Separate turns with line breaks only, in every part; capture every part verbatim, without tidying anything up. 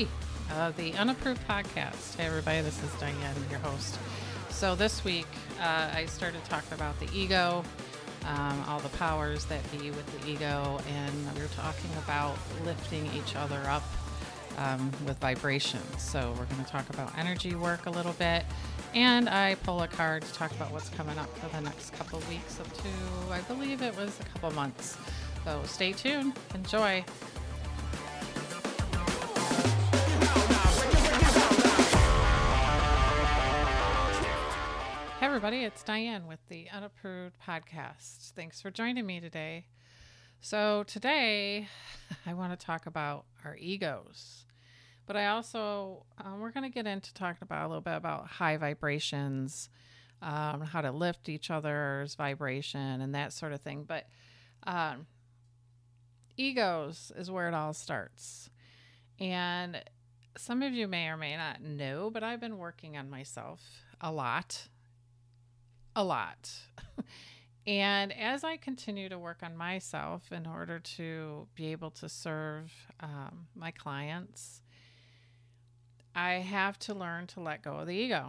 three of the Unapproved Podcast. Hey, everybody, this is Diane, your host. So this week, uh, I started talking about the ego, um, all the powers that be with the ego, and we were talking about lifting each other up um, with vibrations. So we're going to talk about energy work a little bit, and I pull a card to talk about what's coming up for the next couple of weeks up to, I believe it was a couple months. So stay tuned. Enjoy. Hey everybody, it's Diane with the Unapproved Podcast. Thanks for joining me today. So today I want to talk about our egos, but I also, um, we're going to get into talking about a little bit about high vibrations, um, how to lift each other's vibration and that sort of thing. But um, egos is where it all starts. And some of you may or may not know, but I've been working on myself a lot. A lot. And as I continue to work on myself in order to be able to serve um, my clients, I have to learn to let go of the ego.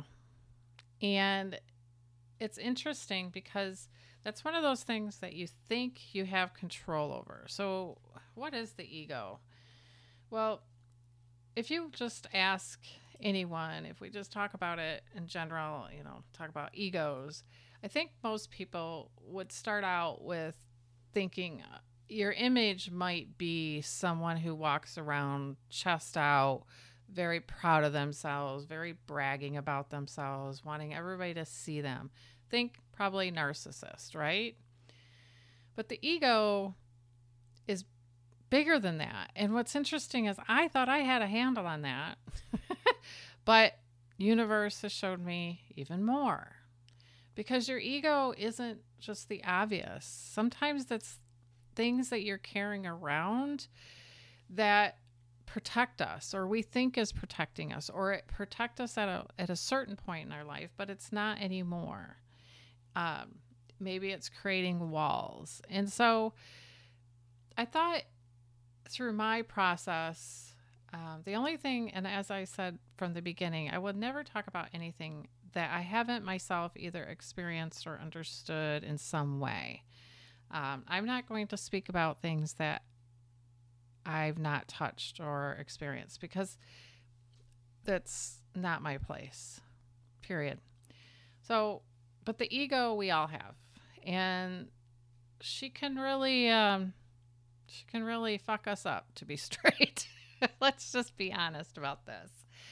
And it's interesting because that's one of those things that you think you have control over. So what is the ego? Well, if you just ask anyone, if we just talk about it in general, you know, talk about egos, I think most people would start out with thinking uh, your image might be someone who walks around chest out, very proud of themselves, very bragging about themselves, wanting everybody to see them. Think probably narcissist, right? But the ego is bigger than that. And what's interesting is I thought I had a handle on that, but universe has showed me even more. Because your ego isn't just the obvious. Sometimes that's things that you're carrying around that protect us, or we think is protecting us, or it protect us at a at a certain point in our life, but it's not anymore. Um, maybe it's creating walls. And so I thought through my process, um, the only thing, and as I said from the beginning, I would never talk about anything that I haven't myself either experienced or understood in some way. Um, I'm not going to speak about things that I've not touched or experienced because that's not my place, period. So, but the ego we all have, and she can really, um, she can really fuck us up, to be straight. Let's just be honest about this.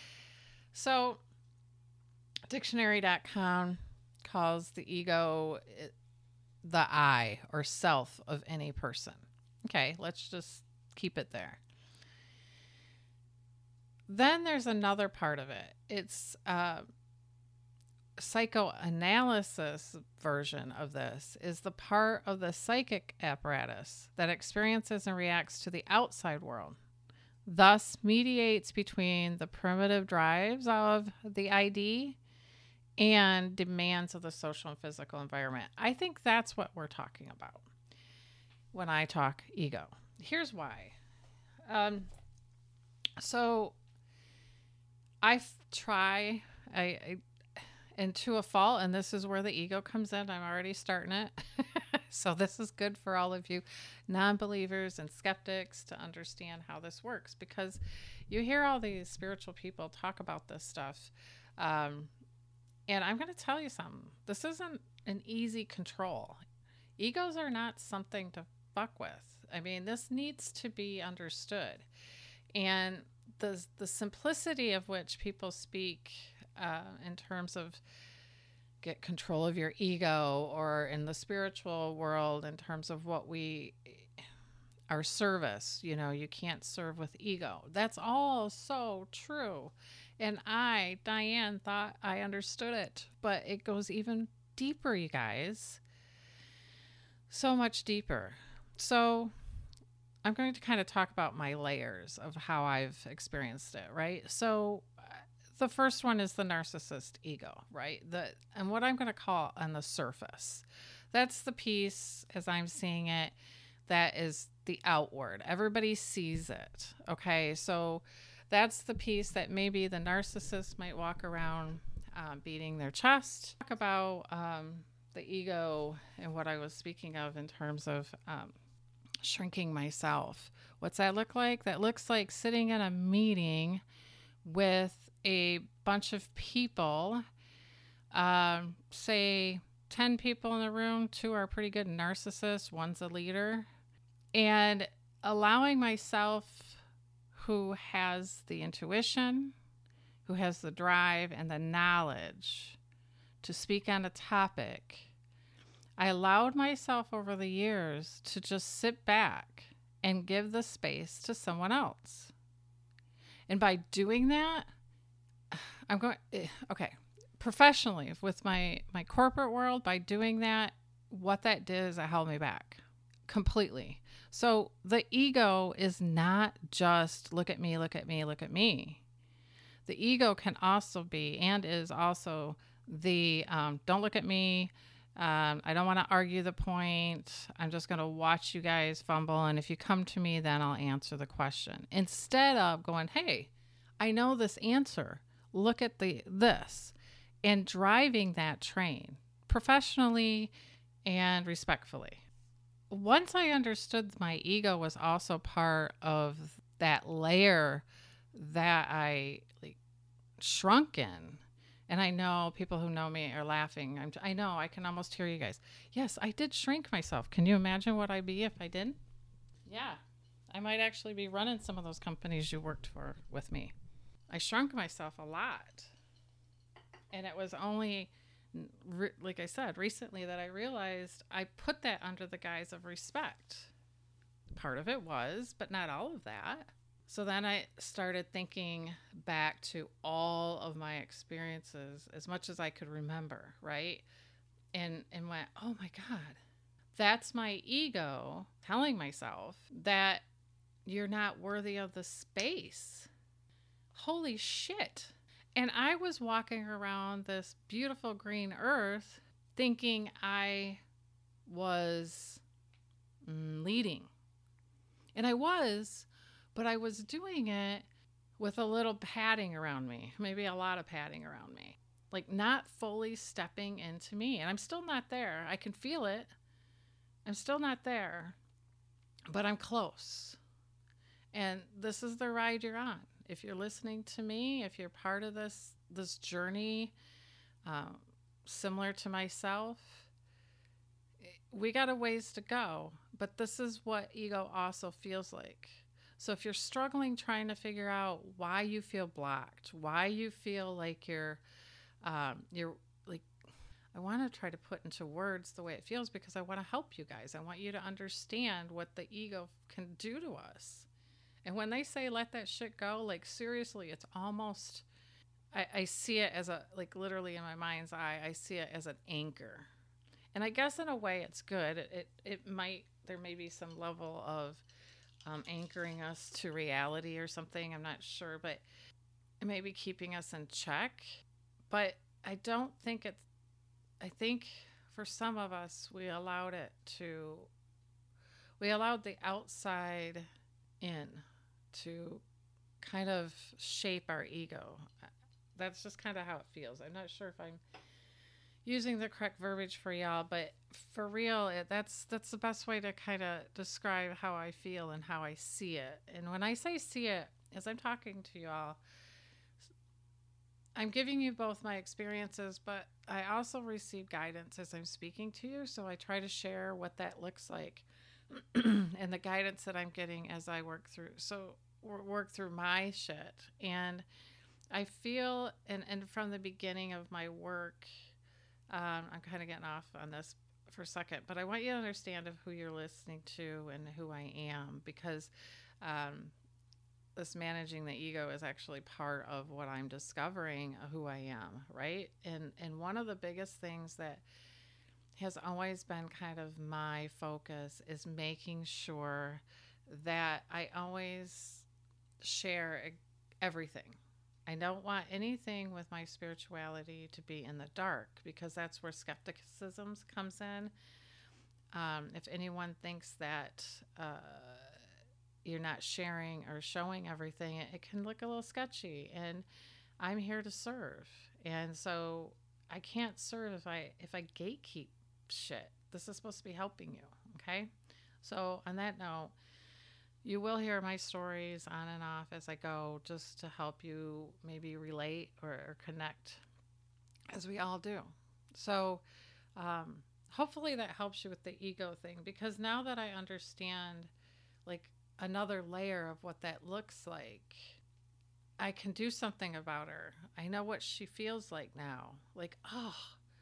So, dictionary dot com calls the ego the I or self of any person. Okay, let's just keep it there. Then there's another part of it. It's a psychoanalysis version of this is the part of the psychic apparatus that experiences and reacts to the outside world, thus mediates between the primitive drives of the I D and demands of the social and physical environment. I think that's what we're talking about when I talk ego. Here's why. Um, so I f- try, I, I, and to a fault, and this is where the ego comes in. I'm already starting it. So this is good for all of you non-believers and skeptics to understand how this works, because you hear all these spiritual people talk about this stuff. Um, And I'm going to tell you something. This isn't an easy control. Egos are not something to fuck with. I mean, this needs to be understood. And the the simplicity of which people speak uh, in terms of get control of your ego, or in the spiritual world in terms of what we, our service, you know, you can't serve with ego. That's all so true. And I, Diane, thought I understood it, but it goes even deeper, you guys. So much deeper. So I'm going to kind of talk about my layers of how I've experienced it, right? So the first one is the narcissist ego, right? The and what I'm going to call on the surface. That's the piece, as I'm seeing it, that is the outward. Everybody sees it, okay? So That's the piece that maybe the narcissist might walk around uh, beating their chest. Talk about um, the ego and what I was speaking of in terms of um, shrinking myself. What's that look like? That looks like sitting in a meeting with a bunch of people, um, say ten people in the room, two are pretty good narcissists, one's a leader, and allowing myself, who has the intuition, who has the drive and the knowledge to speak on a topic. I allowed myself over the years to just sit back and give the space to someone else. And by doing that, I'm going, okay, professionally with my, my corporate world, by doing that, what that did is it held me back completely. So the ego is not just look at me, look at me, look at me. The ego can also be and is also the um, don't look at me. Um, I don't want to argue the point. I'm just going to watch you guys fumble. And if you come to me, then I'll answer the question. Instead of going, hey, I know this answer. Look at the this. And driving that train professionally and respectfully. Once I understood my ego was also part of that layer that I like shrunk in. And I know people who know me are laughing. I'm, I know, I can almost hear you guys. Yes, I did shrink myself. Can you imagine what I'd be if I didn't? Yeah, I might actually be running some of those companies you worked for with me. I shrunk myself a lot. And it was only, like I said, recently that I realized I put that under the guise of respect. Part of it was, but not all of that. So then I started thinking back to all of my experiences as much as I could remember, right? And and went, oh my God, that's my ego telling myself that you're not worthy of the space. Holy shit. And I was walking around this beautiful green earth thinking I was mm, leading. And I was, but I was doing it with a little padding around me, maybe a lot of padding around me, like not fully stepping into me. And I'm still not there. I can feel it. I'm still not there, but I'm close. And this is the ride you're on. If you're listening to me, if you're part of this this journey, um, similar to myself, we got a ways to go. But this is what ego also feels like. So if you're struggling trying to figure out why you feel blocked, why you feel like you're, um, you're like, I want to try to put into words the way it feels because I want to help you guys. I want you to understand what the ego can do to us. And when they say let that shit go, like seriously, it's almost, I, I see it as a, like literally in my mind's eye, I see it as an anchor. And I guess in a way it's good. It, it, it might, there may be some level of um, anchoring us to reality or something. I'm not sure, but it may be keeping us in check. But I don't think it's, I think for some of us, we allowed it to, we allowed the outside in to kind of shape our ego. That's just kind of how it feels. I'm not sure if I'm using the correct verbiage for y'all, but for real, it, that's that's the best way to kind of describe how I feel and how I see it. And when I say see it, as I'm talking to y'all, I'm giving you both my experiences, but I also receive guidance as I'm speaking to you. So I try to share what that looks like and the guidance that I'm getting as I work through. So work through my shit. And I feel, and, and from the beginning of my work, um, I'm kind of getting off on this for a second, but I want you to understand of who you're listening to and who I am, because um, this managing the ego is actually part of what I'm discovering who I am, right? And and one of the biggest things that has always been kind of my focus is making sure that I always share everything. I don't want anything with my spirituality to be in the dark, because that's where skepticism comes in. Um, if anyone thinks that uh, you're not sharing or showing everything, it, it can look a little sketchy. And I'm here to serve. And so I can't serve if I if I gatekeep shit. This is supposed to be helping you, okay? So on that note, you will hear my stories on and off as I go, just to help you maybe relate or, or connect, as we all do. So um, hopefully that helps you with the ego thing, because now that I understand like another layer of what that looks like, I can do something about her. I know what she feels like now. Like, oh,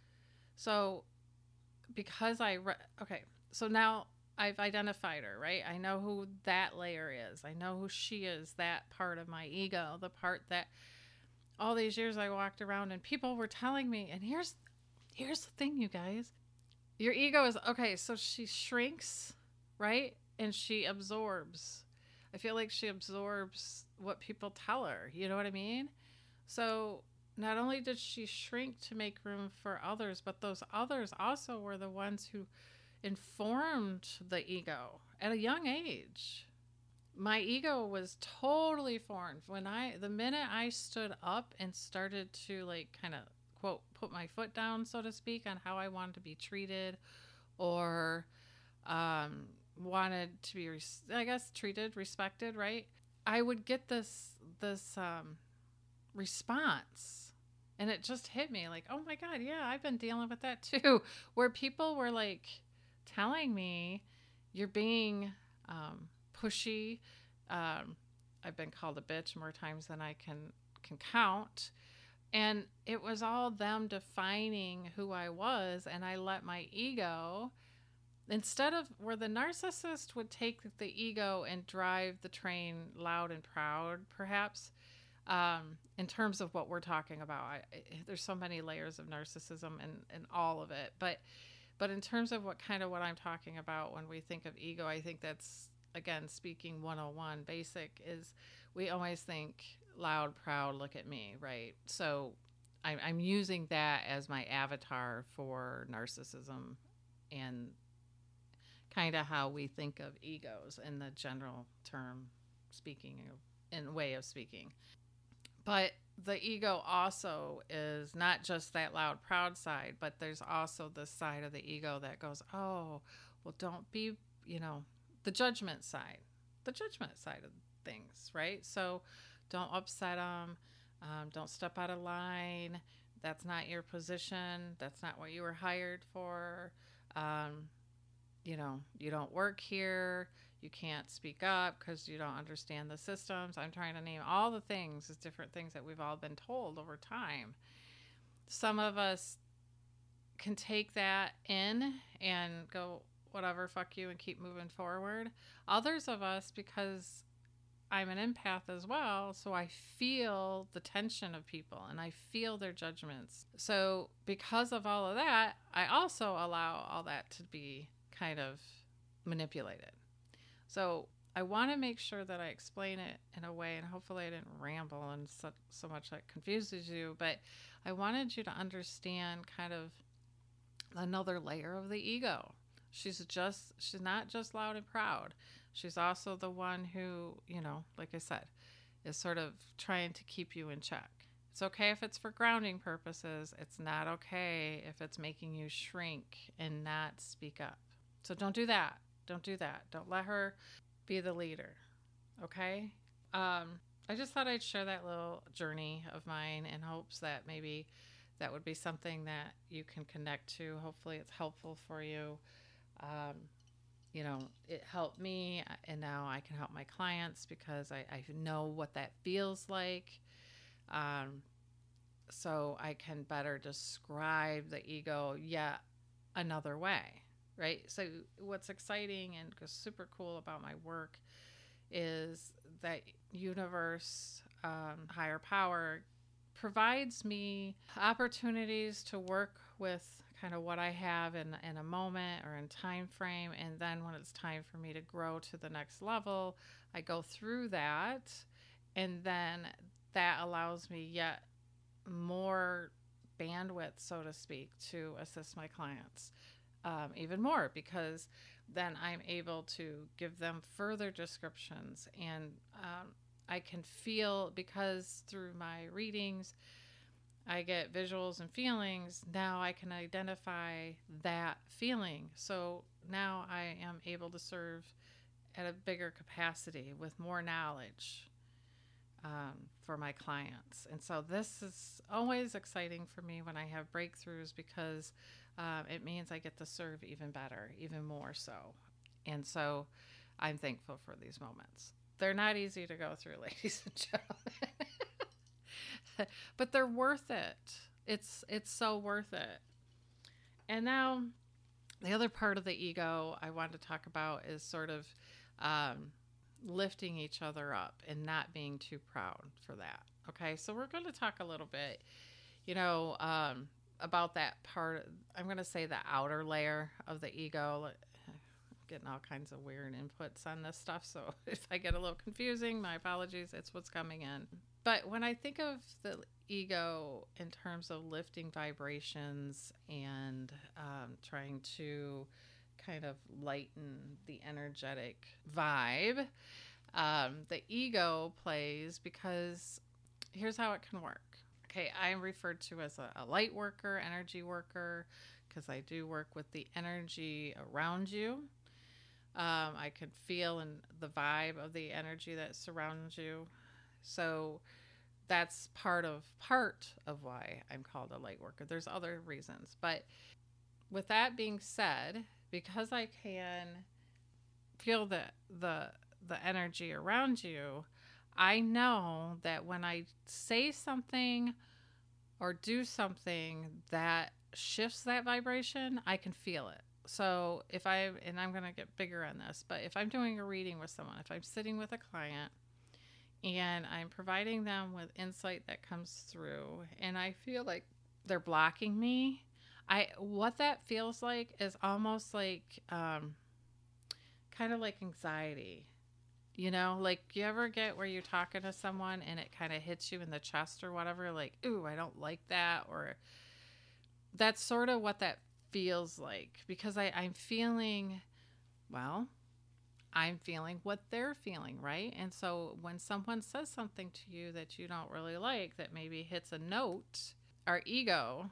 so because I, re- okay, so now I've identified her, right? I know who that layer is. I know who she is, that part of my ego, the part that all these years I walked around and people were telling me, and here's, here's the thing, you guys. Your ego is, okay, so she shrinks, right? And she absorbs. I feel like she absorbs what people tell her. You know what I mean? So not only did she shrink to make room for others, but those others also were the ones who informed the ego at a young age. My ego was totally formed when I, the minute I stood up and started to like kind of quote, put my foot down, so to speak, on how I wanted to be treated or um, wanted to be, I guess, treated, respected, right? I would get this, this um, response. And it just hit me like, oh my God, yeah, I've been dealing with that too. Where people were like telling me, you're being um, pushy. Um, I've been called a bitch more times than I can can count. And it was all them defining who I was. And I let my ego, instead of where the narcissist would take the ego and drive the train loud and proud, perhaps, um, in terms of what we're talking about. I, I, there's so many layers of narcissism and, and all of it. But but in terms of what kind of what I'm talking about when we think of ego, I think that's, again, speaking one oh one basic, is we always think loud, proud, look at me, right? So I'm, I'm using that as my avatar for narcissism and kind of how we think of egos in the general term speaking, in way of speaking. But the ego also is not just that loud, proud side, but there's also this side of the ego that goes, oh, well, don't be, you know, the judgment side, the judgment side of things, right? So don't upset them. Um, don't step out of line. That's not your position. That's not what you were hired for. Um, you know, you don't work here. You can't speak up because you don't understand the systems. I'm trying to name all the things, as different things that we've all been told over time. Some of us can take that in and go, whatever, fuck you, and keep moving forward. Others of us, because I'm an empath as well, so I feel the tension of people and I feel their judgments. So because of all of that, I also allow all that to be kind of manipulated. So I want to make sure that I explain it in a way, and hopefully I didn't ramble and so, so much that confuses you, but I wanted you to understand kind of another layer of the ego. She's just, she's not just loud and proud. She's also the one who, you know, like I said, is sort of trying to keep you in check. It's okay if it's for grounding purposes. It's not okay if it's making you shrink and not speak up. So don't do that. Don't do that. Don't let her be the leader. Okay? Um, I just thought I'd share that little journey of mine in hopes that maybe that would be something that you can connect to. Hopefully it's helpful for you. Um, you know, it helped me, and now I can help my clients because I, I know what that feels like. Um, so I can better describe the ego yet another way. Right. So what's exciting and super cool about my work is that universe, um, higher power, provides me opportunities to work with kind of what I have in, in a moment or in time frame. And then when it's time for me to grow to the next level, I go through that. And then that allows me yet more bandwidth, so to speak, to assist my clients. um, even more, because then I'm able to give them further descriptions, and um, I can feel, because through my readings I get visuals and feelings. Now I can identify that feeling. So now I am able to serve at a bigger capacity with more knowledge um, for my clients. And so this is always exciting for me when I have breakthroughs, because um, it means I get to serve even better, even more so. And so I'm thankful for these moments. They're not easy to go through, ladies and gentlemen. But they're worth it. It's it's so worth it. And now the other part of the ego I want to talk about is sort of um, lifting each other up and not being too proud for that. Okay, so we're going to talk a little bit, you know, um, about that part. I'm going to say the outer layer of the ego. I'm getting all kinds of weird inputs on this stuff, so if I get a little confusing, my apologies. It's what's coming in. But when I think of the ego in terms of lifting vibrations and um, trying to kind of lighten the energetic vibe, um, the ego plays, because here's how it can work. Okay, I'm referred to as a, a light worker, energy worker, because I do work with the energy around you. Um, I can feel in the vibe of the energy that surrounds you. So that's part of part of why I'm called a light worker. There's other reasons, but with that being said, because I can feel the the the energy around you, I know that when I say something or do something that shifts that vibration, I can feel it. So if I, and I'm going to get bigger on this, but if I'm doing a reading with someone, if I'm sitting with a client and I'm providing them with insight that comes through, and I feel like they're blocking me, I what that feels like is almost like um, kind of like anxiety. You know, like, you ever get where you're talking to someone and it kind of hits you in the chest or whatever, like, ooh, I don't like that, or that's sort of what that feels like, because I, I'm feeling, well, I'm feeling what they're feeling, right? And so when someone says something to you that you don't really like, that maybe hits a note, our ego,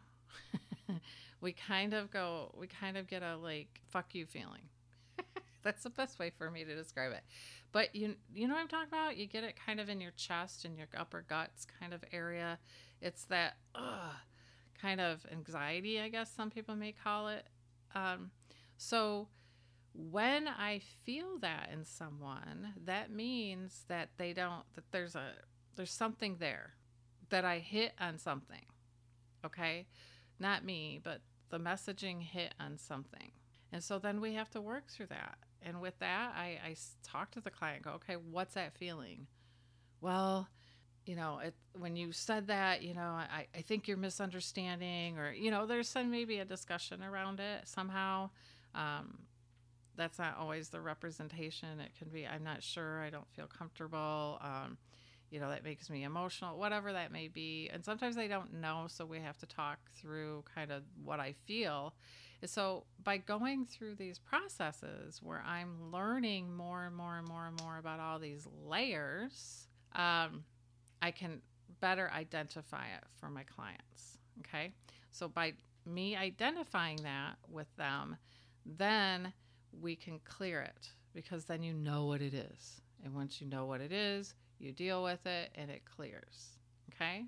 we kind of go, we kind of get a like, fuck you feeling. That's the best way for me to describe it. But you you know what I'm talking about? You get it kind of in your chest and your upper guts kind of area. It's that ugh, kind of anxiety, I guess some people may call it. Um, so when I feel that in someone, that means that they don't, that there's a, there's something there, that I hit on something. Okay? Not me, but the messaging hit on something. And so then we have to work through that. And with that, I, I talk to the client, go, okay, what's that feeling? Well, you know, it, when you said that, you know, I, I think you're misunderstanding, or, you know, there's some maybe a discussion around it somehow. Um, that's not always the representation. It can be, I'm not sure, I don't feel comfortable. Um, you know, that makes me emotional, whatever that may be. And sometimes they don't know, so we have to talk through kind of what I feel. So by going through these processes where I'm learning more and more and more and more about all these layers, um, I can better identify it for my clients. Okay. So by me identifying that with them, then we can clear it, because then you know what it is. And once you know what it is, you deal with it and it clears. Okay.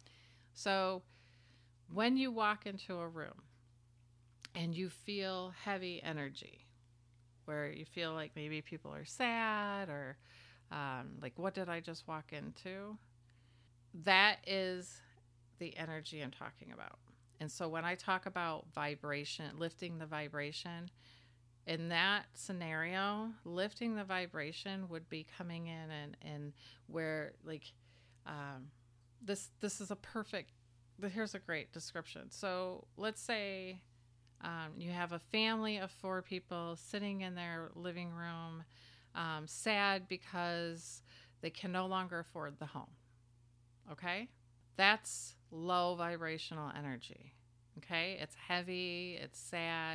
So when you walk into a room and you feel heavy energy, where you feel like maybe people are sad, or um, like, what did I just walk into? That is the energy I'm talking about. And so when I talk about vibration, lifting the vibration, in that scenario, lifting the vibration would be coming in and, and where, like, um, this, this is a perfect, here's a great description. So let's say um, you have a family of four people sitting in their living room, um, sad because they can no longer afford the home. Okay? That's low vibrational energy. Okay? It's heavy, it's sad, and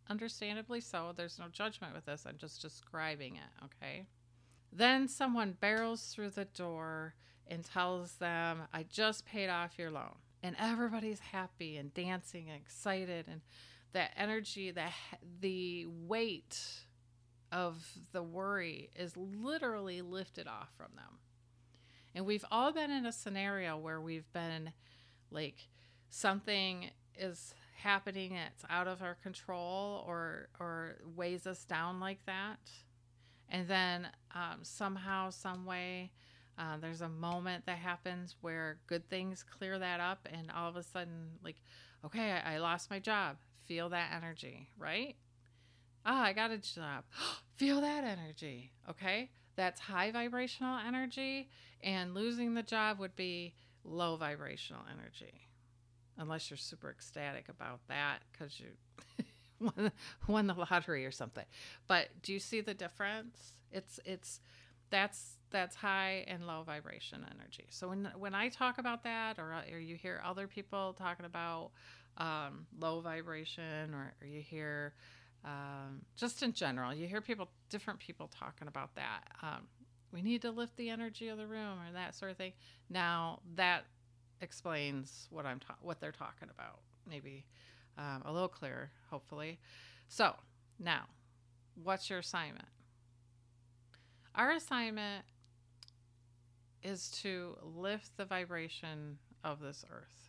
understandably so. There's no judgment with this. I'm just describing it, okay? Then someone barrels through the door and tells them, I just paid off your loan. And everybody's happy and dancing and excited. And that energy, that the weight of the worry is literally lifted off from them. And we've all been in a scenario where we've been like, something is happening that's out of our control or or weighs us down like that. And then um, somehow, some way, uh, there's a moment that happens where good things clear that up. And all of a sudden, like, okay, I, I lost my job. Feel that energy, right? Ah, I got a job. Feel that energy, okay? That's high vibrational energy. And losing the job would be low vibrational energy. Unless you're super ecstatic about that because you won, won the lottery or something. But do you see the difference? It's it's that's that's high and low vibration energy. So when when I talk about that, or or you hear other people talking about um, low vibration, or, or you hear um, just in general, you hear people, different people talking about that. Um, we need to lift the energy of the room, or that sort of thing. Now that explains what I'm ta- what they're talking about, maybe um, a little clearer, hopefully. So now, what's your assignment? Our assignment is to lift the vibration of this earth,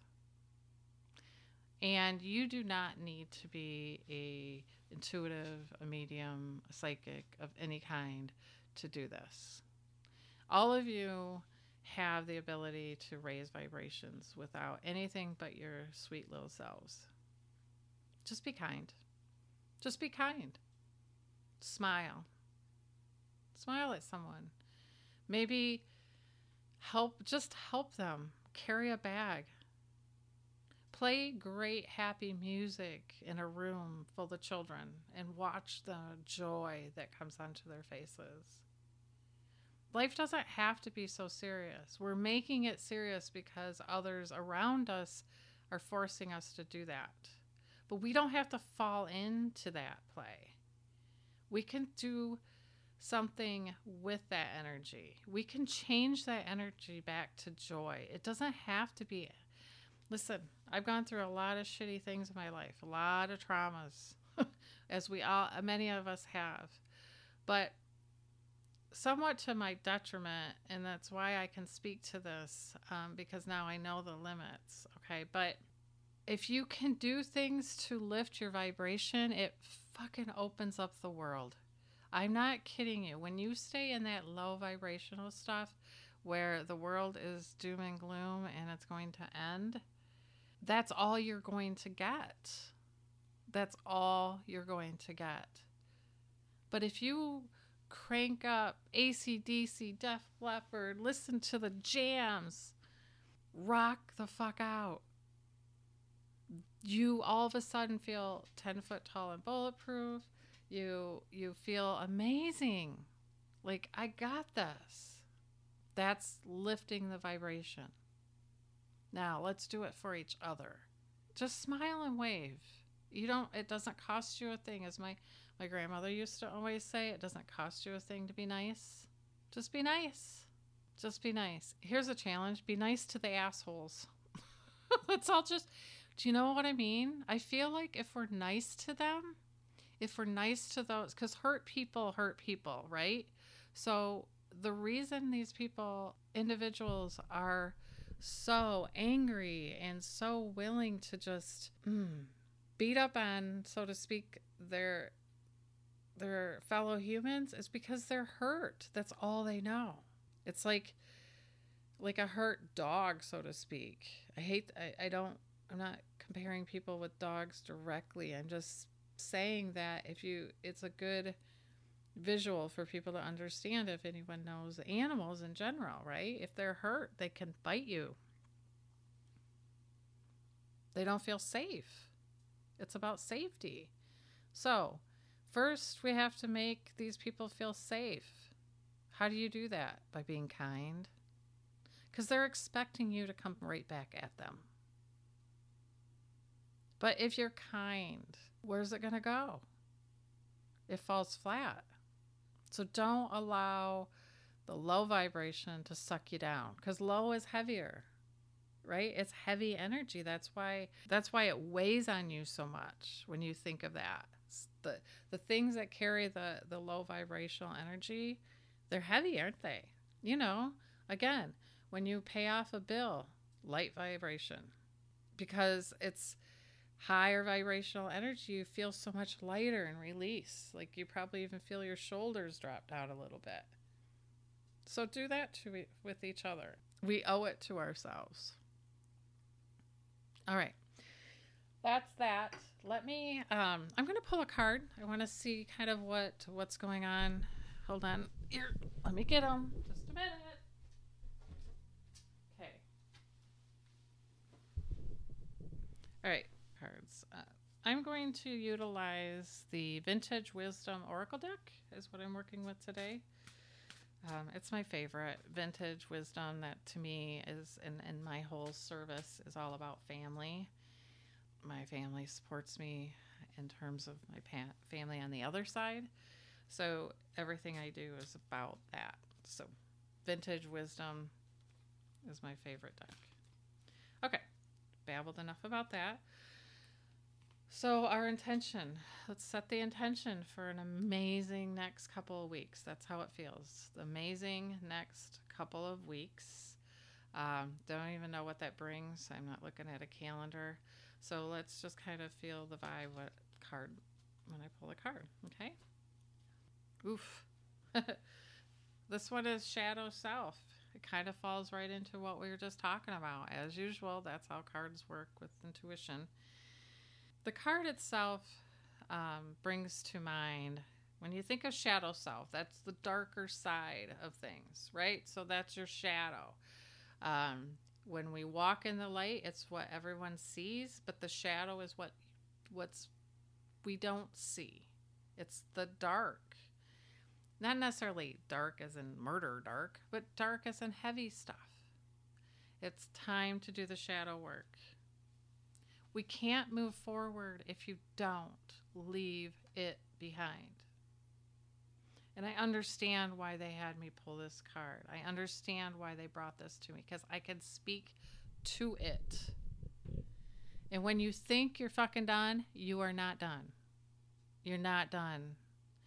and you do not need to be a intuitive, a medium, a psychic of any kind to do this. All of you have the ability to raise vibrations without anything but your sweet little selves. Just be kind. Just be kind. Smile. Smile at someone. Maybe help, just help them carry a bag. Play great, happy music in a room full of children and watch the joy that comes onto their faces. Life doesn't have to be so serious. We're making it serious because others around us are forcing us to do that. But we don't have to fall into that play. We can do something with that energy. We can change that energy back to joy. It doesn't have to be. Listen, I've gone through a lot of shitty things in my life, a lot of traumas, as we all, many of us have. But somewhat to my detriment, and that's why I can speak to this, um, because now I know the limits, okay? But if you can do things to lift your vibration, it fucking opens up the world. I'm not kidding you. When you stay in that low vibrational stuff where the world is doom and gloom and it's going to end, that's all you're going to get. That's all you're going to get. But if you crank up A C D C, Def Leppard, listen to the jams, rock the fuck out, you all of a sudden feel ten foot tall and bulletproof. You you feel amazing. Like, I got this. That's lifting the vibration. Now, let's do it for each other. Just smile and wave. You don't, it doesn't cost you a thing. As my, my grandmother used to always say, it doesn't cost you a thing to be nice. Just be nice. Just be nice. Here's a challenge. Be nice to the assholes. Let's all just, do you know what I mean? I feel like if we're nice to them, if we're nice to those, because hurt people hurt people, right? So the reason these people, individuals, are so angry and so willing to just mm, beat up on, so to speak, their their fellow humans is because they're hurt. That's all they know. It's like like a hurt dog, so to speak. I hate, I, I don't, I'm not comparing people with dogs directly. I'm just saying that if you, it's a good visual for people to understand if anyone knows animals in general, right? If they're hurt, they can bite you. They don't feel safe. It's about safety. So, first we have to make these people feel safe. How do you do that? By being kind. Because they're expecting you to come right back at them. But if you're kind, where's it going to go? It falls flat. So don't allow the low vibration to suck you down, because low is heavier, right? It's heavy energy. That's why that's why it weighs on you so much when you think of that. It's the the things that carry the the low vibrational energy, they're heavy, aren't they? You know, again, when you pay off a bill, light vibration, because it's higher vibrational energy, you feel so much lighter and release. Like you probably even feel your shoulders drop down a little bit. So do that to e- with each other. We owe it to ourselves. All right. That's that. Let me um I'm going to pull a card. I want to see kind of what what's going on. Hold on. Here. Let me get them. Just a minute. Okay. All right. Cards. Uh, I'm going to utilize the Vintage Wisdom Oracle deck is what I'm working with today. Um, it's my favorite. Vintage Wisdom, that to me is, and, and my whole service is all about family. My family supports me in terms of my pa- family on the other side. So everything I do is about that. So Vintage Wisdom is my favorite deck. Okay, babbled enough about that. So our intention, let's set the intention for an amazing next couple of weeks. That's how it feels. The amazing next couple of weeks. Um, don't even know what that brings. I'm not looking at a calendar. So let's just kind of feel the vibe, what card, when I pull a card, okay? Oof. This one is Shadow Self. It kind of falls right into what we were just talking about. As usual, that's how cards work with intuition. The card itself um, brings to mind, when you think of shadow self, that's the darker side of things, right? So that's your shadow. Um, when we walk in the light, it's what everyone sees, but the shadow is what what's we don't see. It's the dark. Not necessarily dark as in murder dark, but dark as in heavy stuff. It's time to do the shadow work. We can't move forward if you don't leave it behind. And I understand why they had me pull this card. I understand why they brought this to me, because I can speak to it. And when you think you're fucking done, you are not done. You're not done.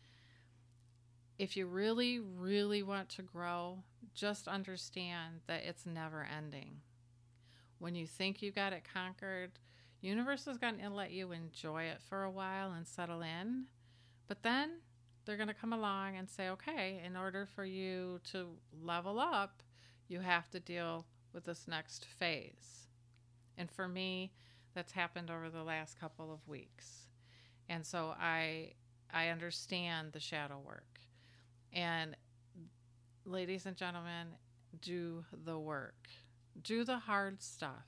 If you really, really want to grow, just understand that it's never ending. When you think you got it conquered, universe is going to let you enjoy it for a while and settle in, but then they're going to come along and say, okay, in order for you to level up, you have to deal with this next phase. And for me, that's happened over the last couple of weeks. And so I I understand the shadow work. And ladies and gentlemen, do the work. Do the hard stuff.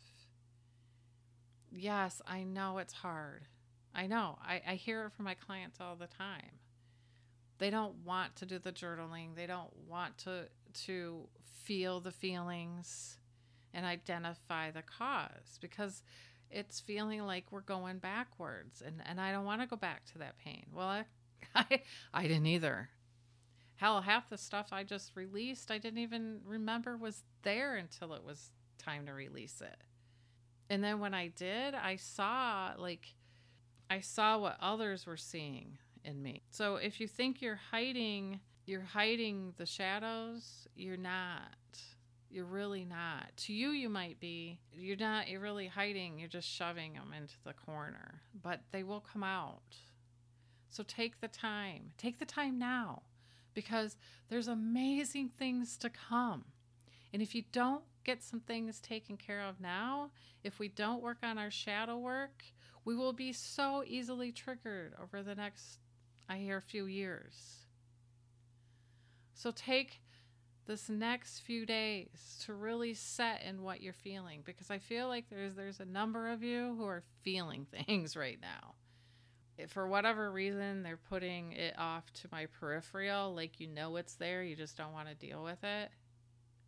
Yes, I know it's hard. I know. I, I hear it from my clients all the time. They don't want to do the journaling. They don't want to to feel the feelings and identify the cause, because it's feeling like we're going backwards, and, and I don't want to go back to that pain. Well, I, I I didn't either. Hell, half the stuff I just released, I didn't even remember was there until it was time to release it. And then when I did, I saw like I saw what others were seeing in me. So if you think you're hiding, you're hiding the shadows, you're not. You're really not. To you, you might be. You're not, you're really hiding. You're just shoving them into the corner. But they will come out. So take the time. Take the time now. Because there's amazing things to come. And if you don't get some things taken care of now, if we don't work on our shadow work, we will be so easily triggered over the next, I hear, a few years. So take this next few days to really set in what you're feeling, because I feel like there's there's a number of you who are feeling things right now. If for whatever reason they're putting it off to my peripheral, like you know it's there, you just don't want to deal with it.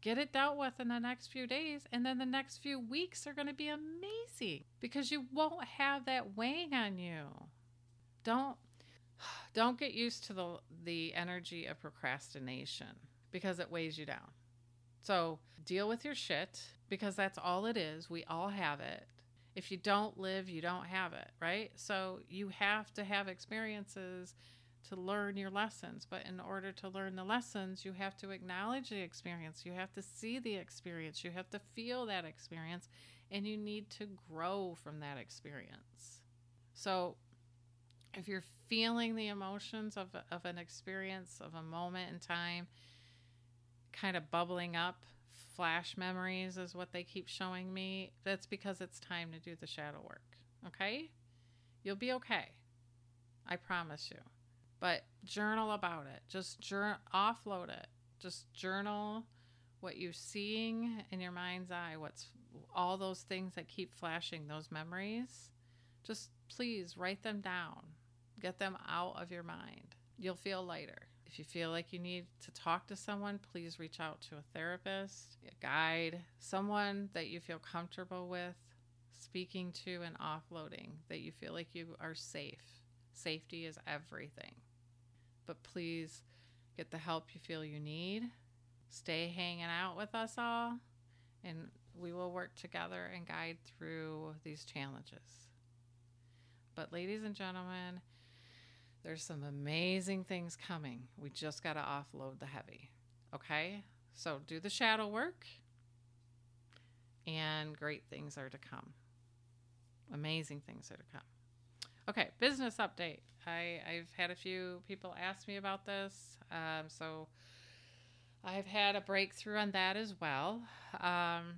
Get it dealt with in the next few days, and then the next few weeks are going to be amazing because you won't have that weighing on you. Don't don't get used to the the energy of procrastination because it weighs you down. So deal with your shit because that's all it is. We all have it. If you don't live, you don't have it, right? So you have to have experiences to learn your lessons. But in order to learn the lessons, you have to acknowledge the experience. You have to see the experience. You have to feel that experience. And you need to grow from that experience. So if you're feeling the emotions of, of an experience, of a moment in time, kind of bubbling up, flash memories is what they keep showing me, that's because it's time to do the shadow work. Okay? You'll be okay. I promise you. But journal about it. Just jur- offload it. Just journal what you're seeing in your mind's eye, what's all those things that keep flashing, those memories. Just please write them down. Get them out of your mind. You'll feel lighter. If you feel like you need to talk to someone, please reach out to a therapist, a guide, someone that you feel comfortable with speaking to and offloading, that you feel like you are safe. Safety is everything. But please get the help you feel you need. Stay hanging out with us all, and we will work together and guide through these challenges. But ladies and gentlemen, there's some amazing things coming. We just got to offload the heavy. Okay? So do the shadow work, and great things are to come. Amazing things are to come. Okay, business update. I, I've had a few people ask me about this. Um, so I've had a breakthrough on that as well. Um,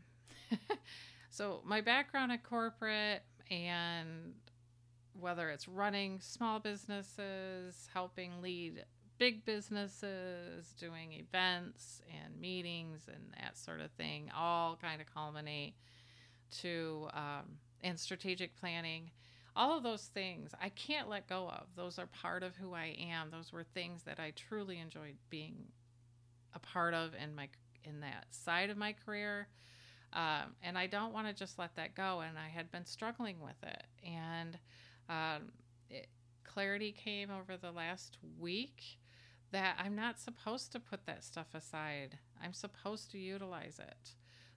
so my background in corporate, and whether it's running small businesses, helping lead big businesses, doing events and meetings and that sort of thing, all kind of culminate to, um, and strategic planning. All of those things I can't let go of. Those are part of who I am. Those were things that I truly enjoyed being a part of in my in that side of my career. Um, and I don't want to just let that go. And I had been struggling with it. And um, it, clarity came over the last week that I'm not supposed to put that stuff aside. I'm supposed to utilize it.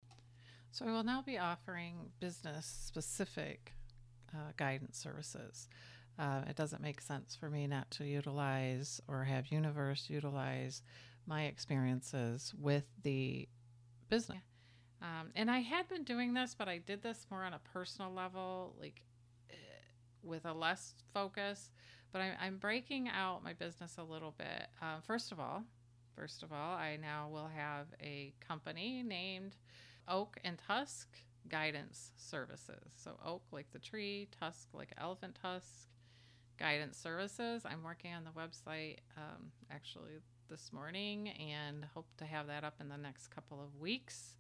So I will now be offering business-specific uh, guidance services. Uh, it doesn't make sense for me not to utilize or have Universe utilize my experiences with the business. Um, and I had been doing this, but I did this more on a personal level, like uh, with a less focus. But I, I'm breaking out my business a little bit. Uh, first of all, first of all, I now will have a company named Oak and Tusk Guidance Services. So oak like the tree, tusk like elephant tusk, guidance services. I'm working on the website um, actually this morning and hope to have that up in the next couple of weeks.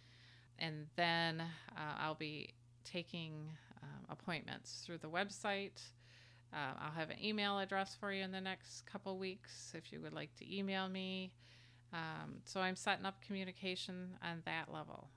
And then uh, I'll be taking um, appointments through the website. Uh, I'll have an email address for you in the next couple weeks if you would like to email me. Um, so I'm setting up communication on that level.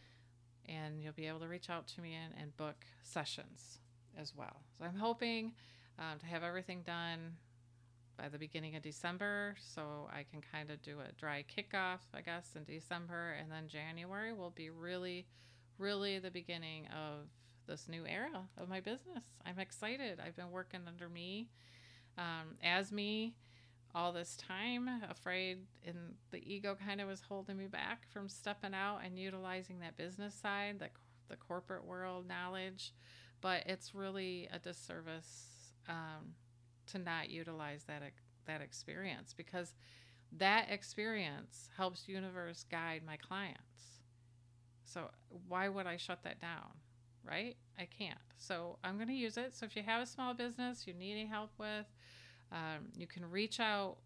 And you'll be able to reach out to me and, and book sessions as well. So I'm hoping um, to have everything done by the beginning of December, so I can kind of do a dry kickoff, I guess, in December, and then January will be really, really the beginning of this new era of my business. I'm excited. I've been working under me, um, as me, all this time, afraid, and the ego kind of was holding me back from stepping out and utilizing that business side, the, the corporate world knowledge. But it's really a disservice um, to not utilize that that experience, because that experience helps Universe guide my clients. So why would I shut that down, right? I can't. So I'm going to use it. So if you have a small business you need any help with, Um, you can reach out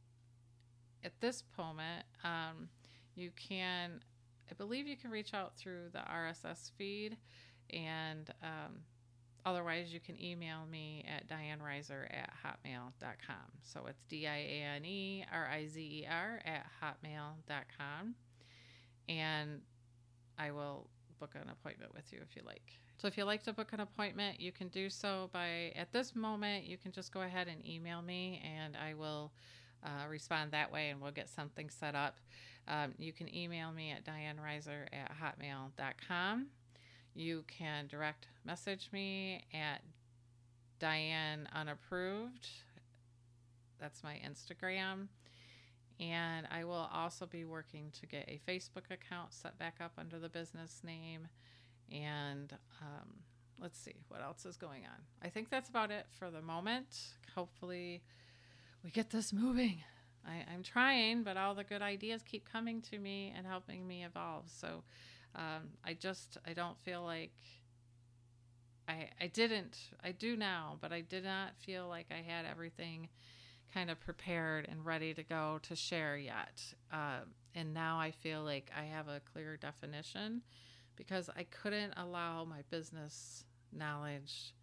at this moment. Um, you can, I believe you can reach out through the R S S feed, and um, otherwise you can email me at diane reiser at hotmail dot com. So it's D I A N E R I Z E R at hotmail dot com. and I will book an appointment with you if you like. So if you like to book an appointment, you can do so by, at this moment, you can just go ahead and email me, and I will uh, respond that way, and we'll get something set up. Um, you can email me at diane reiser at hotmail dot com. You can direct message me at Diane Unapproved. That's my Instagram. And I will also be working to get a Facebook account set back up under the business name. And um, let's see what else is going on. I think that's about it for the moment. Hopefully we get this moving. I, I'm trying, but all the good ideas keep coming to me and helping me evolve. So um, I just, I don't feel like I, I didn't, I do now, but I did not feel like I had everything kind of prepared and ready to go to share yet. Uh, and now I feel like I have a clear definition, because I couldn't allow my business knowledge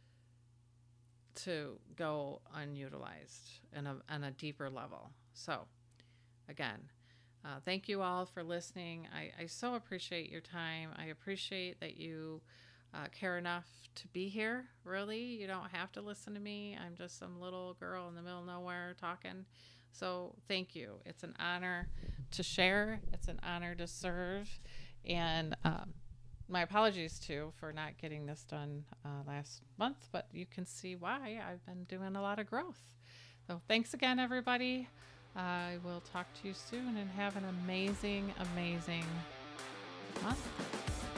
to go unutilized in a, on a deeper level. So again, uh, thank you all for listening. I, I so appreciate your time. I appreciate that you uh, care enough to be here. Really, you don't have to listen to me. I'm just some little girl in the middle of nowhere talking. So thank you. It's an honor to share. It's an honor to serve. And um, my apologies, too, for not getting this done uh, last month, but you can see why. I've been doing a lot of growth. So thanks again, everybody. I will talk to you soon, and have an amazing, amazing month.